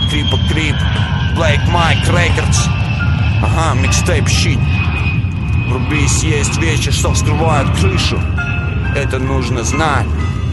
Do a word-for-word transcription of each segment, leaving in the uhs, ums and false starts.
Крипа Крип, Black Mike Records. Ага, микстейп щит. Врубись, есть вещи, что вскрывают крышу. Это нужно знать.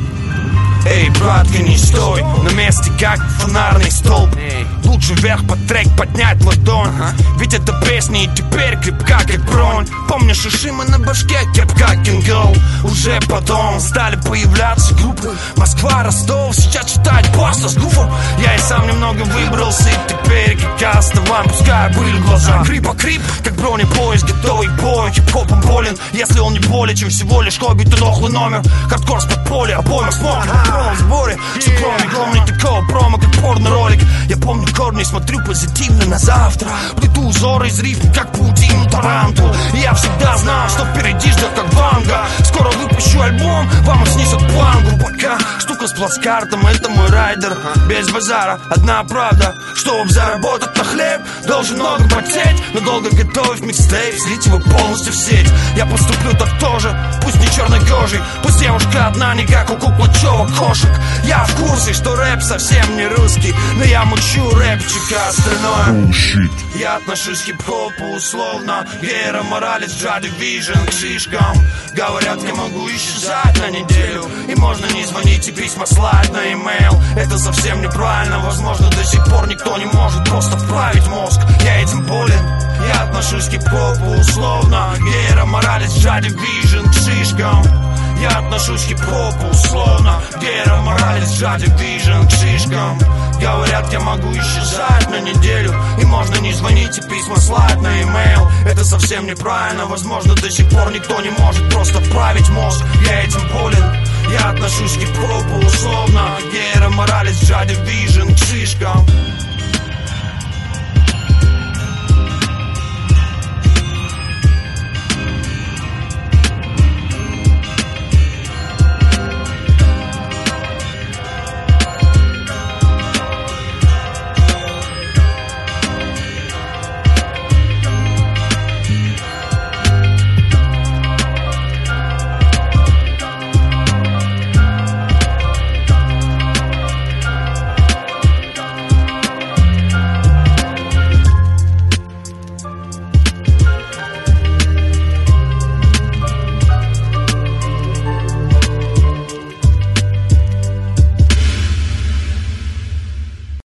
Эй, братка, не стой на месте, как фонарный столб. Лучше вверх под трек поднять ладонь, ведь это песня и теперь крепка как бронь. Помнишь ушимы на башке, кепка Кингл? Уже потом стали появляться группы Москва, Ростов, сейчас читать просто с гуфом. Я и сам немного выбрался, и теперь как оставам, пускай были глаза. Крипа Крип, как бронепоезд, готовый к бою. Хип-хопом болен, если он не более чем всего лишь хобби, то дохлый номер. Хардкор с подполья, обойма смог в сборе. Что кроме главный такого промо, как порно-ролик. Я помню корни, смотрю позитивно на завтра. Плету узоры из рифм, как паутину тарантул. И я всегда знал, что впереди ждет как Ванга. Скоро выпущу альбом, вам снесет плангу. Пока штука с плацкартом, это мой райдер. Без базара, одна правда. Чтобы заработать на хлеб, должен много потеть. Но долго готовить микстейп, слить его полностью в сеть. Я поступлю так тоже, пусть не черной кожей. Пусть девушка одна, не как у куклачева кошек. Я в курсе, что рэп совсем не русский, но я мучу рэпчика, остальное Bullshit. Я отношусь к хип-хопу условно. Гейра Моралес, Joy Division, к шишкам. Говорят, я могу исчезать на неделю, и можно не звонить и письма слать на имейл. Это совсем неправильно, возможно, до сих пор никто не может просто вправить мозг. Я этим болен. Я отношусь к хип-хопу условно. Гейра Моралес, Joy Division, к шишкам. Я отношусь к хип-хопу условно. Гейра Моралес, Joy Division, к шишкам. Говорят, я могу исчезать на неделю, и можно не звонить и письма слать на имейл. Это совсем неправильно, возможно, до сих пор никто не может просто вправить мозг. Я этим болен. Я отношусь к хип-хопу условно. Гейра Моралес, Joy Division, к шишкам.